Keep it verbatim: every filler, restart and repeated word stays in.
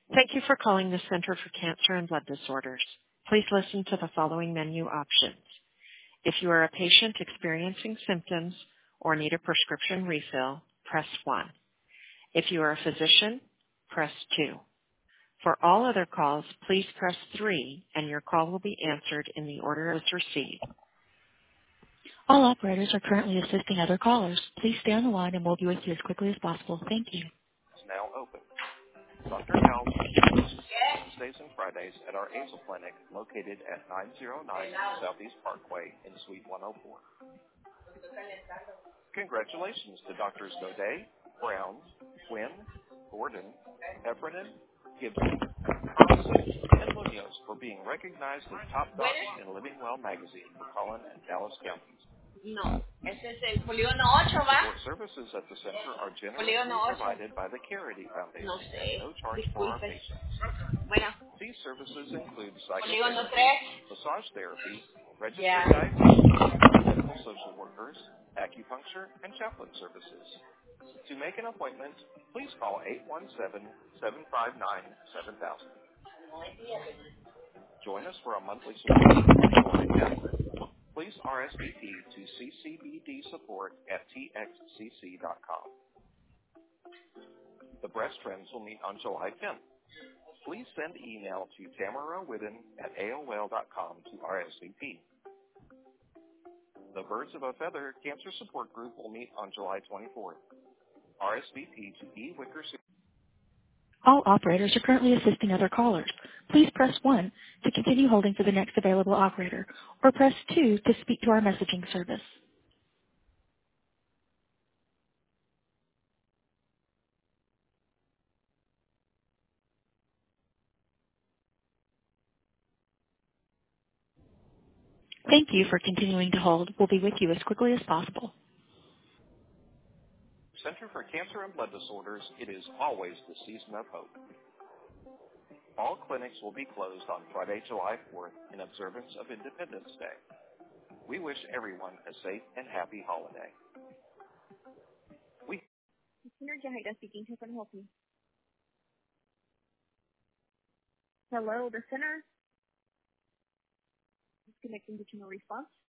Thank you for calling the Center for Cancer and Blood Disorders. Please listen to the following menu options. If you are a patient experiencing symptoms or need a prescription refill, press one. If you are a physician, press two. For all other calls, please press three, and your call will be answered in the order it was received. All operators are currently assisting other callers. Please stay on the line and we'll be with you as quickly as possible. Thank you. Is now open. Doctor House closes Wednesdays and Fridays at our A Z L clinic located at nine oh nine Southeast Parkway in Suite one oh four. Congratulations to Doctors Godet, Brown, Quinn, Gordon, Heffernan, Gibson, Carlson, and Munoz for being recognized as top docs in Living Well magazine for Collin and Dallas counties. No, ese es el polígono ocho, ¿va? Support services at the center are generously Polígono ocho. provided by the Charity No Foundation at sé, no charge for our disculpe. patients. Bueno, These services include polígono psychotherapy, tres. massage therapy, Ya. registered dietitians, medical social workers, acupuncture, and chaplain services. To make an appointment, please call eight one seven, seven five nine, seven thousand. Join us for a monthly support on July tenth. Please R S V P to C C B D support at T X C C dot com. The breast trends will meet on July tenth. Please send email to Tamara Whitten at A O L dot com to R S V P. The Birds of a Feather Cancer Support Group will meet on July twenty-fourth. R S V P to E. Wicker. All operators are currently assisting other callers. Please press one to continue holding for the next available operator, or press two to speak to our messaging service. Thank you for continuing to hold. We'll be with you as quickly as possible. Center for Cancer and Blood Disorders, it is always the season of hope. All clinics will be closed on Friday, July fourth in observance of Independence Day. We wish everyone a safe and happy holiday. We Center Jahida speaking. Who can help you? Hello, the center is connecting to no response.